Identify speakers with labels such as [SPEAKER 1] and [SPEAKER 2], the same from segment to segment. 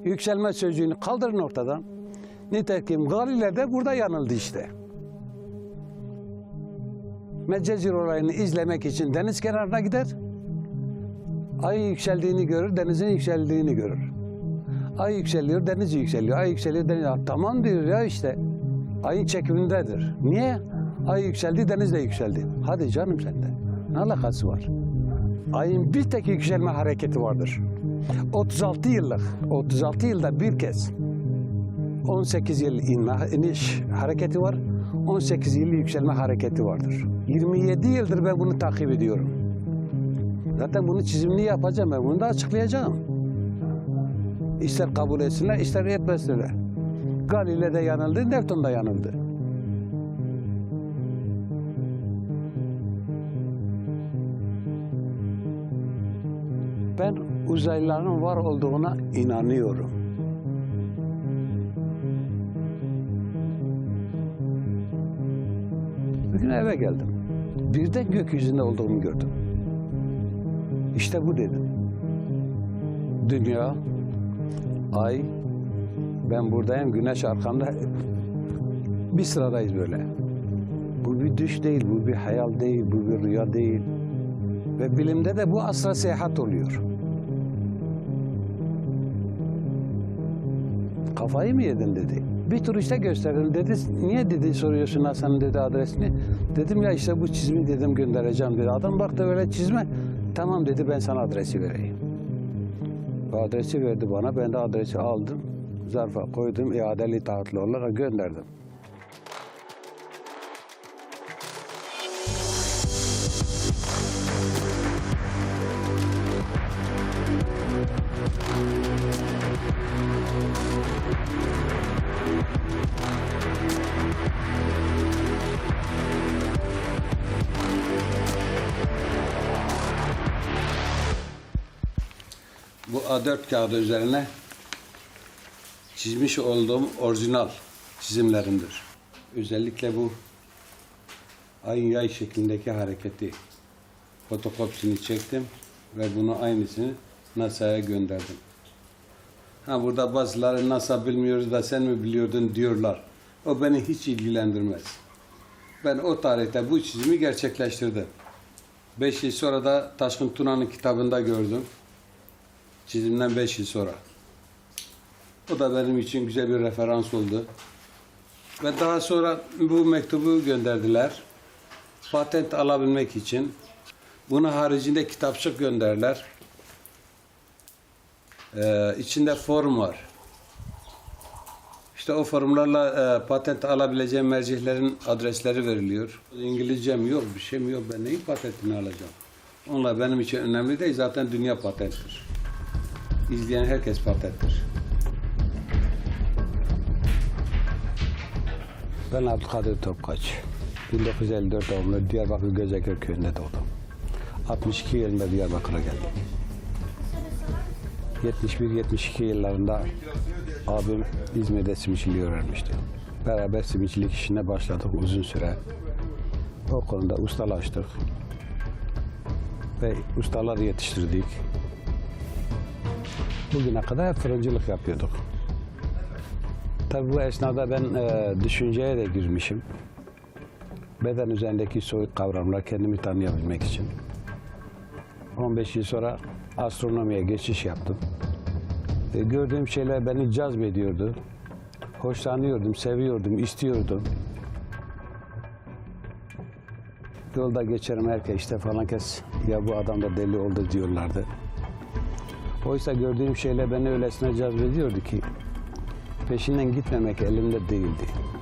[SPEAKER 1] Yükselme sözcüğünü kaldırın ortadan. Nitekim Galiler de burada yanıldı işte. Medcezir olayını izlemek için deniz kenarına gider. Ay yükseldiğini görür, denizin yükseldiğini görür. Ay yükseliyor, deniz yükseliyor. Ay yükseliyor, deniz... Tamam diyor ya işte. Ayın çekimindedir. Niye? Ay yükseldi, deniz de yükseldi. Hadi canım sende. Ne alakası var? Ayın bir tek yükselme hareketi vardır. 36 yıllık, 36 yılda bir kez 18 yıl iniş hareketi var, 18 yıl yükselme hareketi vardır. 27 yıldır ben bunu takip ediyorum. Zaten bunu çizimini yapacağım, ben bunu da açıklayacağım. İster kabul etsinler, ister etmesinler. Galile de yanıldı, Newton da yanıldı. Ben uzaylıların var olduğuna inanıyorum. Bugün eve geldim. Birden gökyüzünde olduğumu gördüm. İşte bu dedim. Dünya, ay, ben buradayım, güneş arkamda. Bir sıradayız böyle. Bu bir düş değil, bu bir hayal değil, bu bir rüya değil. Ve bilimde de bu asra seyahat oluyor. Kafayı mı yedin dedi. Bir turiste gösterelim dedi. Niye dedi soruyorsun Hasan'ın dedi adresini. Dedim ya işte bu çizimi dedim göndereceğim dedi. Adam baktı öyle çizme. Tamam dedi ben sana adresi vereyim. Adresi verdi bana. Ben de adresi aldım. Zarfa koydum. İadeli taahhütlü olarak gönderdim. Bu A4 kağıdı üzerine çizmiş olduğum orijinal çizimlerimdir. Özellikle bu ayın yay şeklindeki hareketi fotokopisini çektim ve bunu aynısını NASA'ya gönderdim. Ha burada bazıları NASA bilmiyoruz da sen mi biliyordun diyorlar. O beni hiç ilgilendirmez. Ben o tarihte bu çizimi gerçekleştirdim. 5 yıl sonra da Taşkın Tuna'nın kitabında gördüm. Çizimden 5 yıl sonra. O da benim için güzel bir referans oldu. Ve daha sonra bu mektubu gönderdiler. Patent alabilmek için. Bunun haricinde kitapçık gönderdiler. İçinde form var. İşte o formlarla patent alabileceğim mercihlerin adresleri veriliyor. İngilizcem yok, bir şeyim yok. Ben neyin patentini alacağım? Onlar benim için önemli değil. Zaten dünya patenttir. İzleyen herkes patenttir. Ben Abdülkadir Topkaç. 1954 doğumlu Diyarbakır Gözeköy köyünde doğdum. 62 yılında Diyarbakır'a geldim. 71-72 yıllarında abim İzmir'de simitçiliği öğrenmişti. Beraber simitçilik işine başladık uzun süre. O konuda ustalaştık ve ustalar yetiştirdik. Bugüne kadar hep fırıncılık yapıyorduk. Tabii bu esnada ben düşünceye de girmişim. Beden üzerindeki soyut kavramlar kendimi tanıyabilmek için. 15 yıl sonra astronomiye geçiş yaptım. Gördüğüm şeyler beni cezbediyordu. Hoşlanıyordum, seviyordum, istiyordum. Yolda geçerim herkes işte falan kes ya bu adam da deli oldu diyorlardı. Oysa gördüğüm şeyler beni öylesine cezbediyordu ki peşinden gitmemek elimde değildi.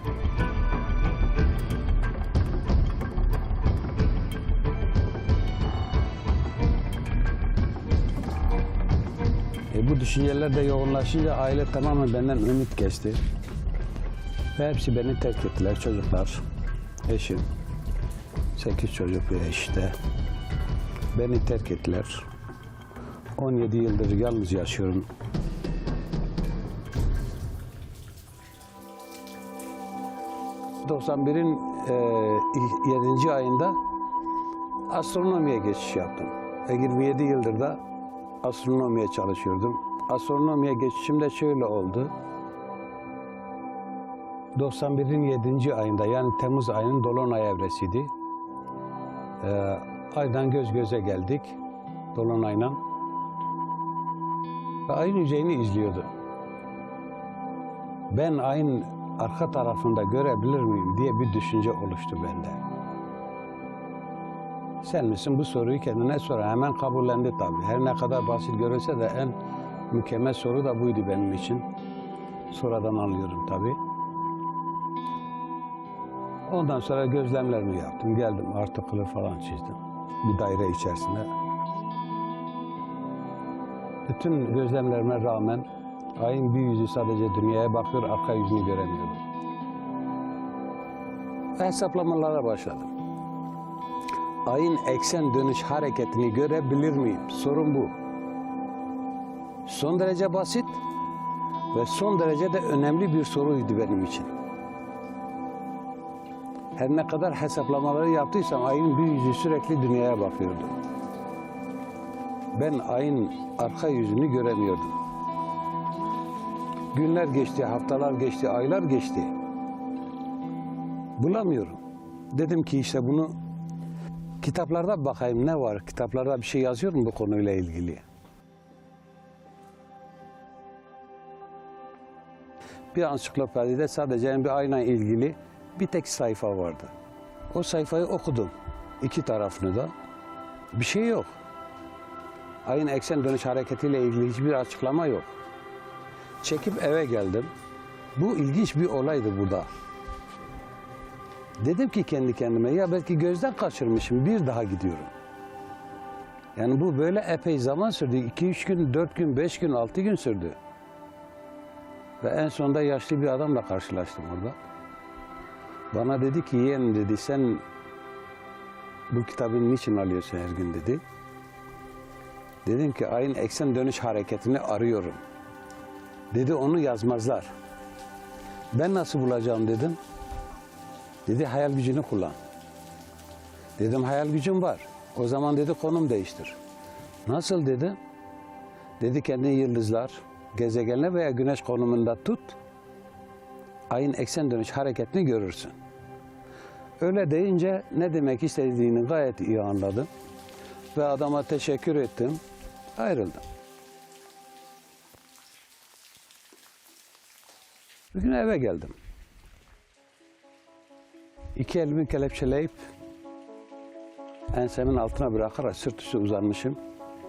[SPEAKER 1] Bu düşünceler de yoğunlaşınca aile tamamen benden ümit kesti. Ve hepsi beni terk ettiler. Çocuklar, eşim, 8 çocuk bir eşte. Beni terk ettiler. 17 yıldır yalnız yaşıyorum. ...91'in 7. ayında astronomiye geçiş yaptım. Ve 27 yıldır da astronomiye çalışıyordum. astronomiye geçişimde şöyle oldu. 91'in 7. ayında, yani Temmuz ayının dolunay evresiydi. Aydan göz göze geldik dolunayla. Ve ayın yüzeyini izliyordu. Ben ayın arka tarafında görebilir miyim diye bir düşünce oluştu bende. Sen misin bu soruyu kendine sor. Hemen kabullendi tabii. Her ne kadar basit görülse de en mükemmel soru da buydu benim için. Sonradan anlıyorum tabii. Ondan sonra gözlemlerimi yaptım. Geldim, artı kılı falan çizdim. Bir daire içerisinde. Bütün gözlemlerime rağmen ayın bir yüzü sadece dünyaya bakıyor, arka yüzünü göremiyordum. Hesaplamalara başladım. Ayın eksen dönüş hareketini görebilir miyim? Sorun bu. Son derece basit ve son derece de önemli bir soruydu benim için. Her ne kadar hesaplamaları yaptıysam ayın bir yüzü sürekli dünyaya bakıyordu. Ben ayın arka yüzünü göremiyordum. Günler geçti, haftalar geçti, aylar geçti. Bulamıyorum. Dedim ki işte bunu kitaplarda bakayım ne var? Kitaplarda bir şey yazıyor mu bu konuyla ilgili? Bir ansiklopedide sadece bir ayla ilgili bir tek sayfa vardı. O sayfayı okudum. 2 tarafını da. Bir şey yok. Ayın eksen dönüş hareketiyle ilgili hiçbir açıklama yok. Çekip eve geldim. Bu ilginç bir olaydı burada. Dedim ki kendi kendime, ya belki gözden kaçırmışım, bir daha gidiyorum. Yani bu böyle epey zaman sürdü. 2-3 gün, 4 gün, 5 gün, 6 gün sürdü. Ve en sonunda yaşlı bir adamla karşılaştım orada. Bana dedi ki, yeğenim dedi, sen bu kitabı niçin alıyorsun her gün dedi. Dedim ki ayın eksen dönüş hareketini arıyorum. Dedi onu yazmazlar. Ben nasıl bulacağım dedim. Dedi hayal gücünü kullan. Dedim hayal gücüm var. O zaman dedi konum değiştir. Nasıl dedi? Dedi kendini yıldızlar, gezegenler veya güneş konumunda tut. Ayın eksen dönüş hareketini görürsün. Öyle deyince ne demek istediğini gayet iyi anladım. Ve adama teşekkür ettim. Ayrıldım. Bir gün eve geldim. 2 elimi kelepçeleyip ensemin altına bırakarak sırt üstü uzanmışım.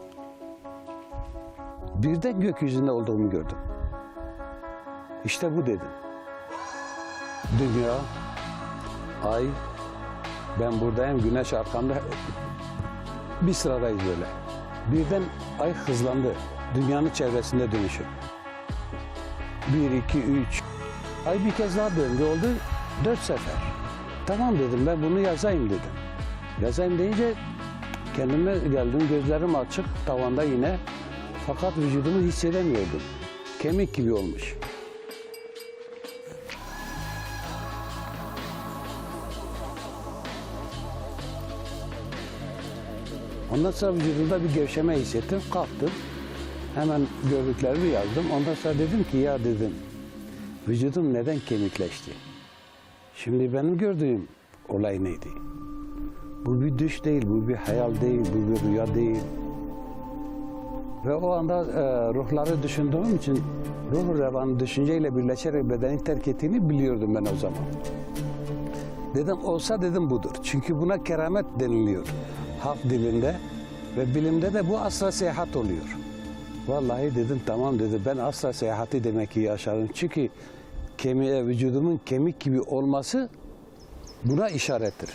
[SPEAKER 1] Birden gökyüzünde olduğumu gördüm. İşte bu dedim. Dünya, ay, ben buradayım, güneş arkamda. Bir sıradayız böyle. Birden ay hızlandı. Dünyanın çevresinde dönüşüm. 1, 2, 3. Ay bir kez daha döndü, oldu 4 sefer. Tamam dedim, ben bunu yazayım dedim. Yazayım deyince kendime geldim, gözlerim açık, tavanda yine. Fakat vücudumu hissedemiyordum. Kemik gibi olmuş. Ondan sonra vücudumda bir gevşeme hissettim, kalktım. Hemen gördüklerimi yazdım. Ondan sonra dedim ki ya dedim, vücudum neden kemikleşti? Şimdi benim gördüğüm olay neydi? Bu bir düş değil, bu bir hayal değil, bu bir rüya değil. Ve o anda ruhları düşündüğüm için ruh revanı düşünceyle birleşerek bedeni terk ettiğini biliyordum ben o zaman. Dedim olsa dedim budur. Çünkü buna keramet deniliyor halk dilinde ve bilimde de bu asra seyahat oluyor. Vallahi dedim tamam dedi, ben asra seyahati demek ki yaşadım. Çünkü vücudumun kemik gibi olması buna işarettir.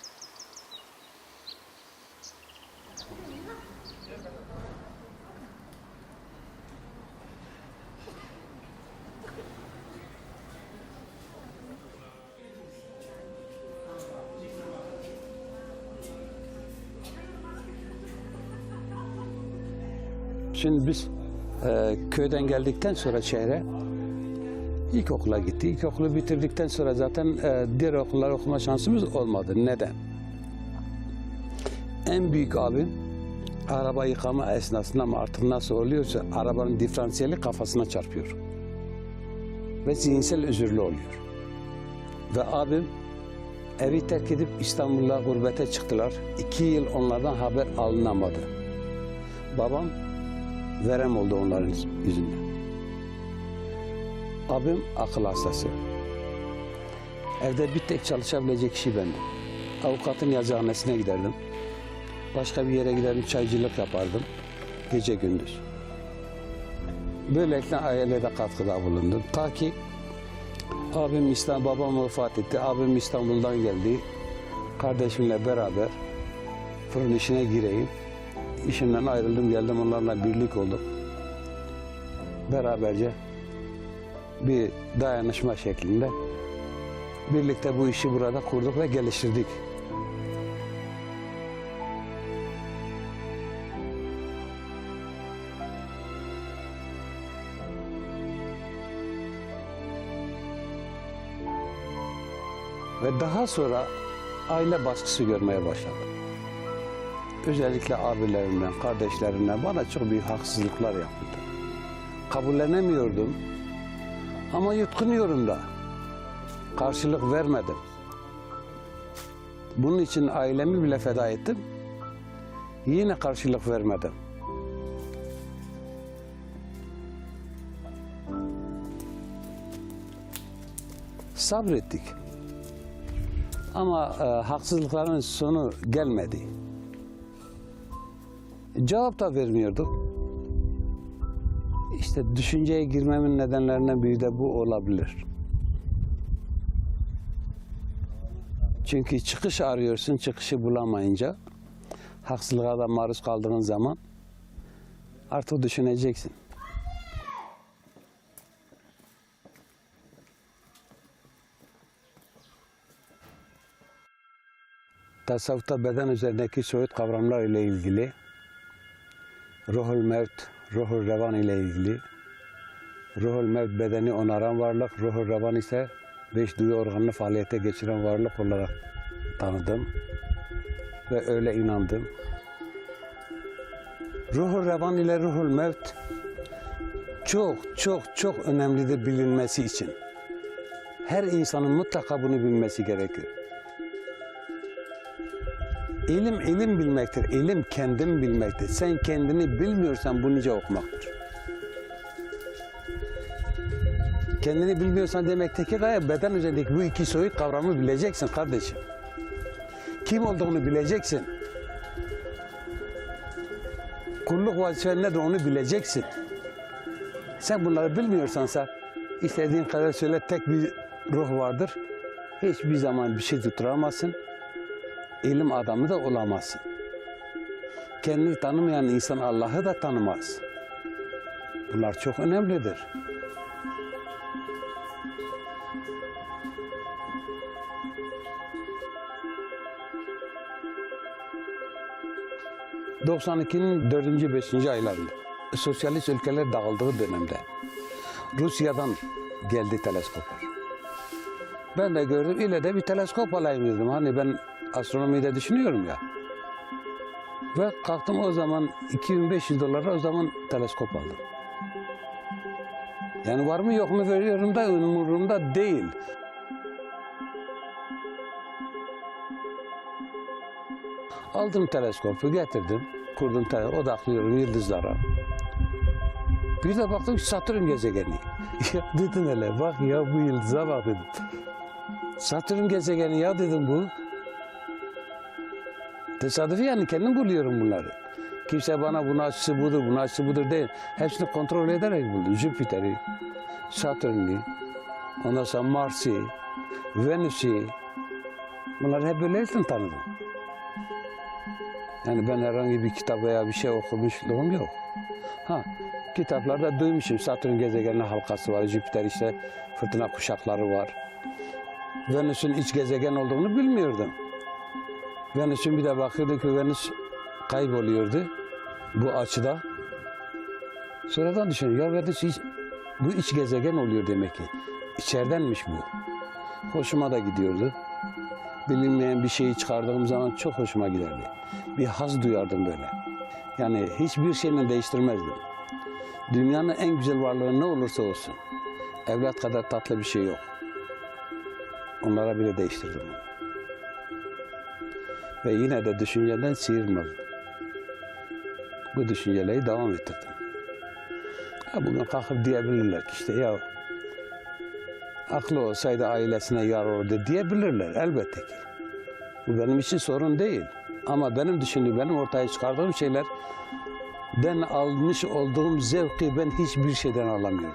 [SPEAKER 1] Şimdi biz köyden geldikten sonra şehre ilkokula gitti. İlkokulu bitirdikten sonra zaten diğer okulları okuma şansımız olmadı. Neden? En büyük abim Araba yıkama esnasında mı artık nasıl oluyorsa arabanın diferansiyeli kafasına çarpıyor. Ve zihinsel özürlü oluyor. Ve abim evi terk edip İstanbul'a gurbete çıktılar. 2 yıl onlardan haber alınamadı. Babam verem oldu onların yüzünden. Abim akıl hastası. Evde bir tek çalışabilecek kişi bendim. Avukatın yazıhanesine giderdim. Başka bir yere giderdim, çaycılık yapardım. Gece gündüz. Böylelikle ailede katkıda bulundum. Ta ki babam vefat etti. Abim İstanbul'dan geldi. Kardeşimle beraber fırın işine gireyim. İşimden ayrıldım, geldim, onlarla birlik olduk. Beraberce bir dayanışma şeklinde birlikte bu işi burada kurduk ve geliştirdik. Ve daha sonra aile baskısı görmeye başladım. Özellikle abilerimden, kardeşlerimden bana çok büyük haksızlıklar yapıldı. Kabullenemiyordum ama yutkunuyorum da. Karşılık vermedim. Bunun için ailemi bile feda ettim. Yine karşılık vermedim. Sabrettik. Ama haksızlıkların sonu gelmedi. Cevap da vermiyorduk. İşte düşünceye girmemin nedenlerinden biri de bu olabilir. Çünkü çıkış arıyorsun, çıkışı bulamayınca, haksızlığa da maruz kaldığın zaman artık düşüneceksin. Tasavvufta beden üzerindeki soyut kavramlar ile ilgili, ruhul mevt, ruhul revan ile ilgili, ruhul mevt bedeni onaran varlık, ruhul revan ise 5 duyu organını faaliyete geçiren varlık olarak tanıdım ve öyle inandım. Ruhul revan ile ruhul mevt çok önemlidir bilinmesi için. Her insanın mutlaka bunu bilmesi gerekir. İlim bilmektir. İlim kendin bilmektir. Sen kendini bilmiyorsan bu nice okumaktır. Kendini bilmiyorsan demektir ki beden üzerindeki bu iki soyut kavramı bileceksin kardeşim. Kim olduğunu bileceksin. Kulluk vazifen nedir onu bileceksin. Sen bunları bilmiyorsansa istediğin kadar söyle, tek bir ruh vardır. Hiçbir zaman bir şey tutturamazsın. İlim adamı da olamazsın. Kendini tanımayan insan Allah'ı da tanımaz. Bunlar çok önemlidir. ...92'nin 4. 5. aylarında... ...sosyalist ülkeler dağıldığı dönemde... ...Rusya'dan geldi teleskoplar. Ben de gördüm, ile de bir teleskop alayım dedim. Hani ben astronomiyi de düşünüyorum ya. Ve kalktım o zaman $2500 o zaman teleskop aldım. Yani var mı yok mu veriyorum da umurumda değil. Aldım teleskopu, getirdim, kurdum, odaklıyorum yıldızlara. Bir de baktım Satürn gezegeni. Ya dedim hele bak ya bu yıldıza bak dedim. Satürn gezegeni ya dedim bu. Tesadüfi yani kendim buluyorum bunları. Kimse bana bunun açısı budur, bunun açısı budur değil. Hepsini kontrol ederek buldum. Jüpiter'i, Satürn'ü, ondan sonra Mars'ı, Venüs'ü. Bunları hep böylelikle tanıdım. Yani ben herhangi bir kitap veya bir şey okumuşluğum yok. Ha, kitaplarda duymuşum. Satürn gezegeninin halkası var, Jüpiter işte fırtına kuşakları var. Venüs'ün iç gezegen olduğunu bilmiyordum. Venüs'ün bir de bakıyorduk ki Venüs kayboluyordu bu açıda. Sonradan düşünüyorum ya Venüs bu iç gezegen oluyor demek ki. İçeridenmiş bu. Hoşuma da gidiyordu. Bilinmeyen bir şeyi çıkardığım zaman çok hoşuma giderdi. Bir haz duyardım böyle. Yani hiçbir şeyle değiştirmezdim. Dünyanın en güzel varlığı ne olursa olsun, evlat kadar tatlı bir şey yok. Onlara bile değiştirdim onu. Ve yine de düşünceden sıyırmadım. Bu düşünceleri devam ettirdim. Ya bugün kalkıp diyebilirler ki işte ya aklı olsaydı ailesine yar olurdu diyebilirler elbette ki. Bu benim için sorun değil. Ama benim düşündüğüm, benim ortaya çıkardığım şeylerden almış olduğum zevki ben hiçbir şeyden alamıyorum.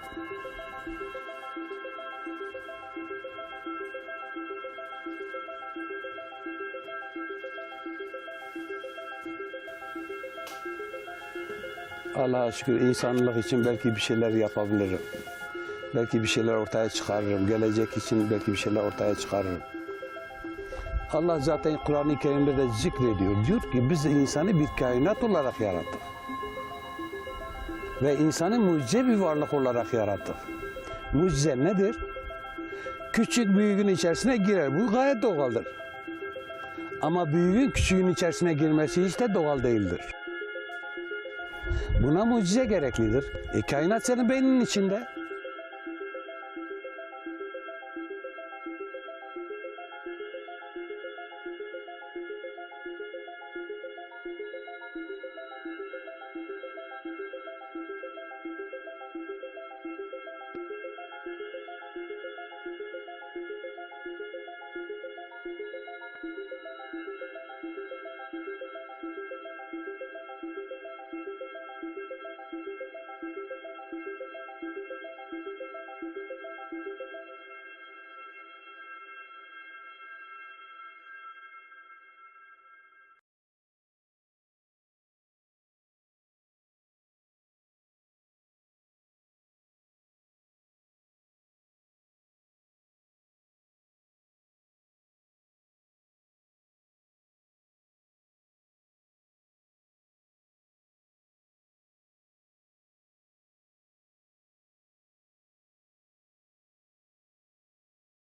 [SPEAKER 1] Allah'a şükür insanlık için belki bir şeyler yapabilirim. Belki bir şeyler ortaya çıkarırım. Gelecek için belki bir şeyler ortaya çıkarırım. Allah zaten Kur'an-ı Kerim'de de zikrediyor. Diyor ki biz insanı bir kainat olarak yarattık. Ve insanı mucize bir varlık olarak yarattık. Mucize nedir? Küçük büyüğün içerisine girer. Bu gayet doğaldır. Ama büyüğün küçüğün içerisine girmesi hiç de doğal değildir. Buna mucize gereklidir. Kainat senin beyninin içinde.